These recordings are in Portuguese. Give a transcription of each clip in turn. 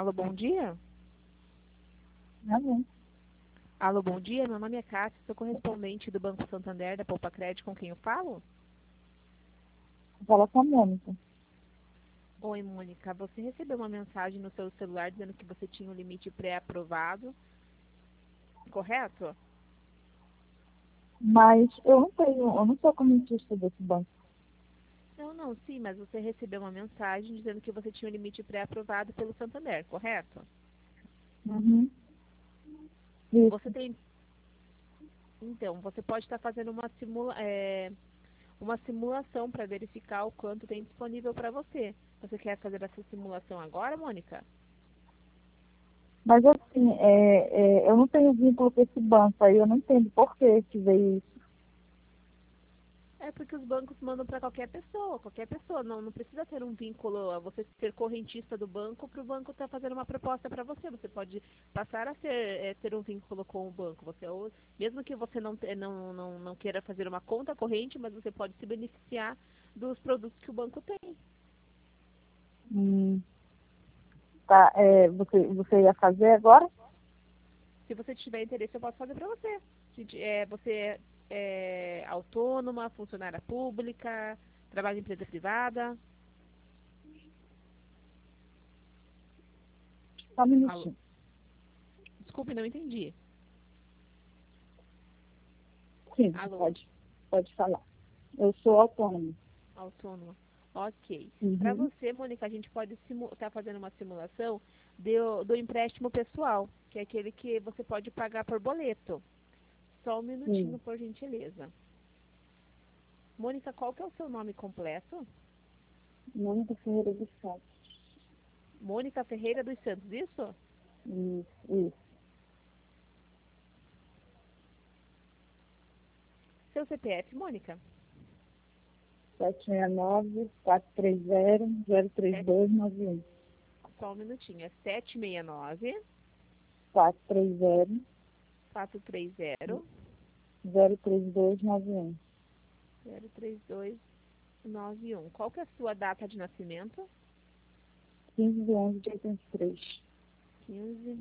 Alô, bom dia? Alô, Alô, bom dia. Meu nome é Cássia, sou correspondente do Banco Santander da Poupa Crédito, com quem eu falo? fala com a Mônica. Oi, Mônica. Você recebeu uma mensagem no seu celular dizendo que você tinha um limite pré-aprovado, correto? Mas eu não sou comentista desse banco. Não, sim, mas você recebeu uma mensagem dizendo que você tinha um limite pré-aprovado pelo Santander, correto? Uhum. Você Isso. tem. Então, você pode estar fazendo uma simulação para verificar o quanto tem disponível para você. Você quer fazer essa simulação agora, Mônica? Mas assim, eu não tenho vínculo com esse banco, aí eu não entendo por que veio isso. É porque os bancos mandam para qualquer pessoa. Qualquer pessoa. Não precisa ter um vínculo, você ser correntista do banco para o banco estar fazendo uma proposta para você. Você pode passar a ter um vínculo com o banco. Mesmo que você não queira fazer uma conta corrente, mas você pode se beneficiar dos produtos que o banco tem. Hum, tá, você ia fazer agora? Se você tiver interesse, eu posso fazer para você. Você é autônoma, funcionária pública, trabalha em empresa privada? Só um Alô? minutinho. Desculpe, não entendi. Sim, você Alô? pode falar. Eu sou autônoma. Autônoma. Ok. Para Uhum. você, Mônica, a gente pode estar fazendo uma simulação do empréstimo pessoal, que é aquele que você pode pagar por boleto. Só um minutinho, Sim. por gentileza. Mônica, qual que é o seu nome completo? Mônica Ferreira dos Santos. Mônica Ferreira dos Santos, isso? Isso. Seu CPF, Mônica? 769-430-03291. Sete- Só um minutinho. É 769 430-03291. 430 03291. Qual que é a sua data de nascimento? 15/11/83. 15.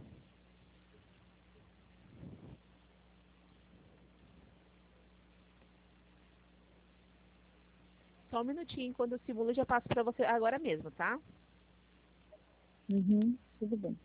Só um minutinho, quando eu simulo, eu já passo para você agora mesmo, tá? Uhum, tudo bem.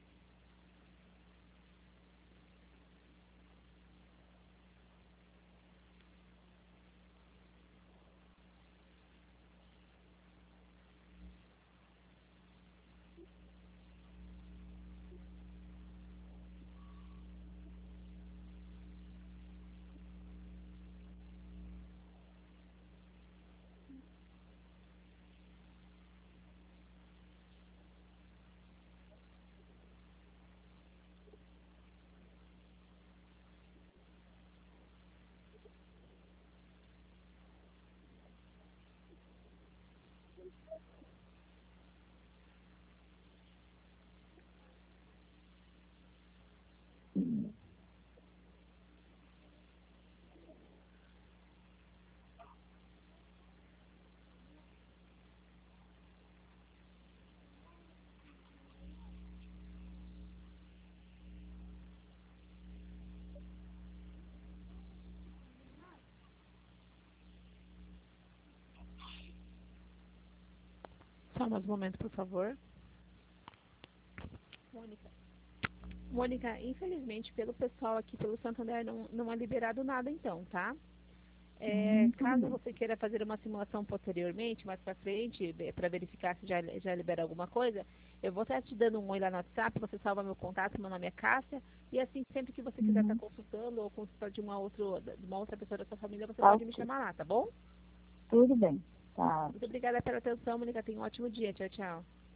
Só mais um momento, por favor. Mônica. Mônica, infelizmente, pelo pessoal aqui, pelo Santander, não é liberado nada então, tá? Tudo Caso bem. você queira fazer uma simulação posteriormente, mais pra frente, para verificar se já libera alguma coisa, eu vou estar te dando um oi lá no WhatsApp, você salva meu contato, meu nome é Cássia, e assim, sempre que você quiser estar Uhum, consultando ou consultar de uma outra pessoa da sua família, você tá pode me ok. chamar lá, tá bom? Tudo bem. Tá. Muito obrigada pela atenção, Mônica. Tenha um ótimo dia. Tchau, tchau.